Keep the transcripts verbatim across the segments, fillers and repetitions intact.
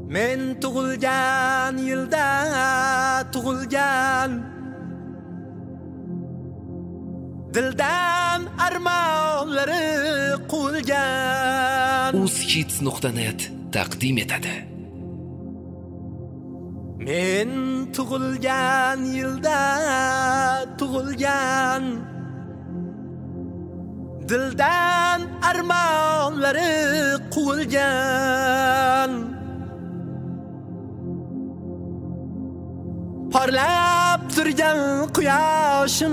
Men tug'ilgan yilda tug'ilgan dildan armonlari quvulgan uzhits nuqta net taqdim etadi. Men tug'ilgan yilda tug'ilgan dildan armonlari quvulgan parlab turgan quyoshim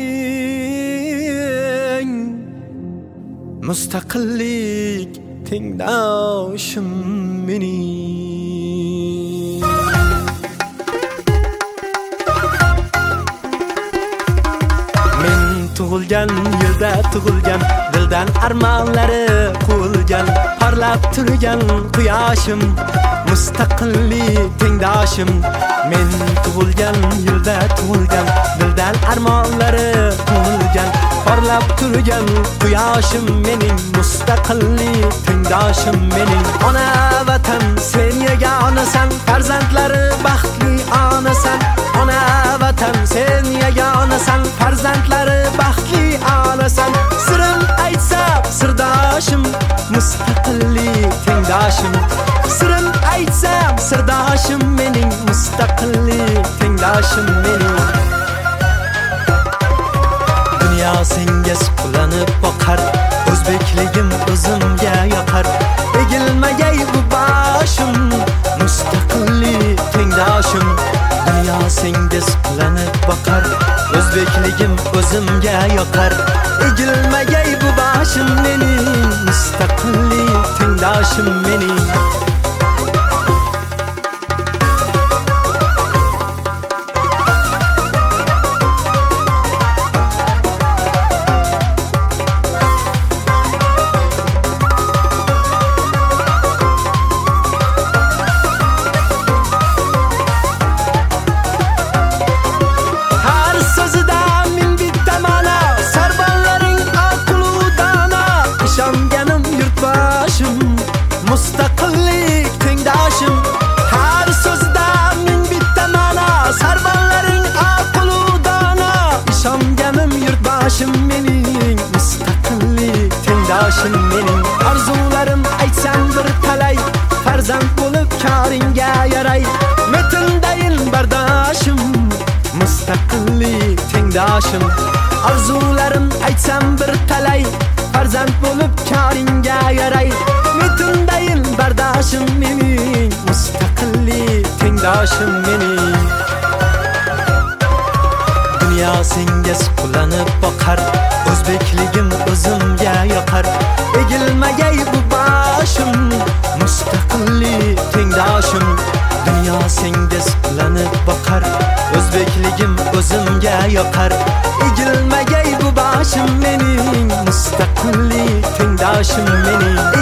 mening mustaqillik tengdoshim mening men tug'ilgan yilda tug'ilgan dildan armonlari quvulgan parlab turgan quyoshim mustaqillik tengdoshim men tug'ilgan yilda tug'ilgan dildan armonlari quvulgan parlab turgan quyoshim mening mustaqillik tengdoshim mening ona vatan sen yagonasan farzandlari baxtli onasan ona vatan sen yagonasan farzandlari baxtli onasan sirim aytsam sirdoshim mustaqillik tengdoshim sirim aytsam sirdoshim mening mustaqillik tengdoshim mening dunyo senga suqlanib boqar o'zbekligim o'zimga yoqar egilmagay bu boshim mustaqillik tengdoshim dunyo senga suqlanib boqar o'zbekligim o'zimga yoqar egilmagay bu boshim mening mustaqillik tengdoshim mening mustaqillik tengdoshim har so'zda ming bitta ma'no sarbanlaring aql u dono ishonganim yurtboshim mening mustaqillik tengdoshim mening orzularim aytsam bir talay farzand bo'lib koringga yaray metindayin bardoshim mustaqillik tengdoshim orzularim aytsam bir talay farzand bo'lib koringga yaray metindayin bardoshim mening mustaqillik tengdoshim mening dunyo senga suqlanib boqar o'zbekligim o'zimga yoqar egilmagay bu boshim mustaqillik tengdoshim dunyo senga suqlanib boqar o'zbekligim o'zimga yoqar egilmagay bu boshim mening mustaqillik tengdoshim mening